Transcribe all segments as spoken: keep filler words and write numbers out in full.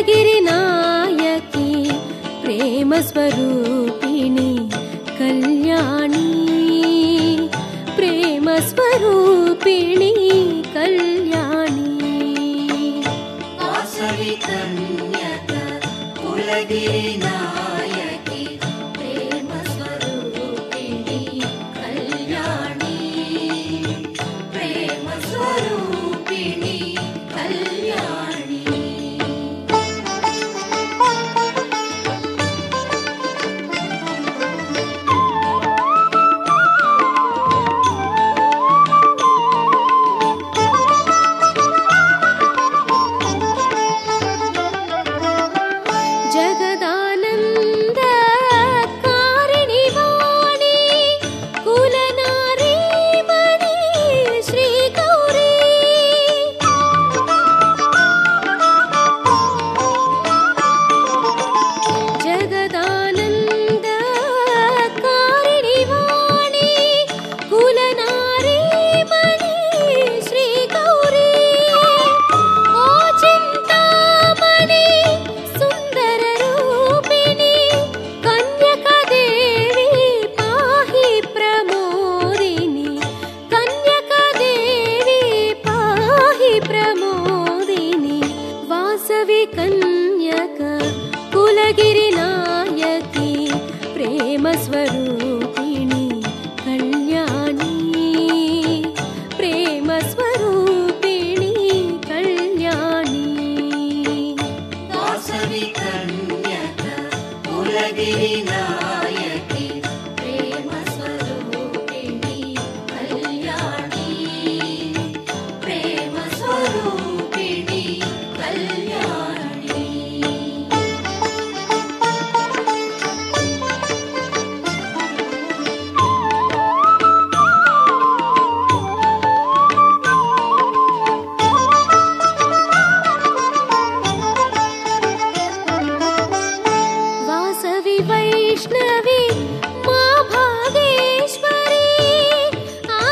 కులగిరి నాయకి ప్రేమ స్వరూపిణి కళ్యాణి ప్రేమ స్వరూపిణి కళ్యాణి వాసవి కన్యక కులగిరి నాయకి ప్రేమ స్వరూపిణి కళ్యాణి ప్రేమ స్వరూపిణి కళ్యాణి జగదానంద కారిణి వాణి కులనారీ మణి శ్రీ గౌరీ జగదానంద కారిణి వాణి కులనారీ మణి శ్రీ గౌరీ ఓ చింతామణి సుందర రూపిణి కన్యకాదేవి పాహి ప్రమోదిని కన్యకాదేవి పాహి ప్రమోదిని వాసవి కన్యక కులగిరి నాయకి ప్రేమ స్వరూపిణి కళ్యాణి ప్రేమ స్వరూపిణి కళ్యాణి వాసవి కన్యక కులగిరి నాయకి ప్రేమ స్వరూపిణి కళ్యాణి ప్రేమ స్వరూపిణి కళ్యాణి వాసవి వైష్ణవి మా భాగేశ్వరి ఆ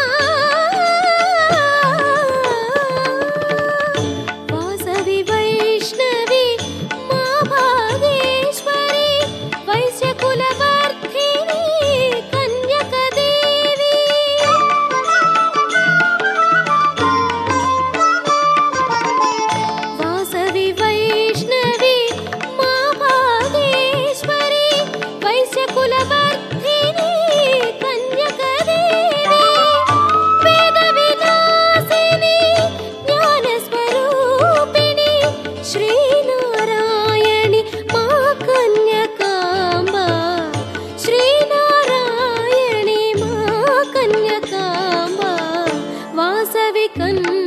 వాసవి వైష్ణవి మా భాగేశ్వరి వైశ్య కులవర్ధిని కన్యకాదేవి వాసవి వైష్ణవి మా భాగేశ్వరి వైశ్య కులవర్ధిని కన్యకాదేవి వేద విలాసిని జ్ఞాన స్వరూపిణి శ్రీనారాయణి మా కన్యకాంబ శ్రీనారాయణి మా కన్యకాంబ వాసవి కన్య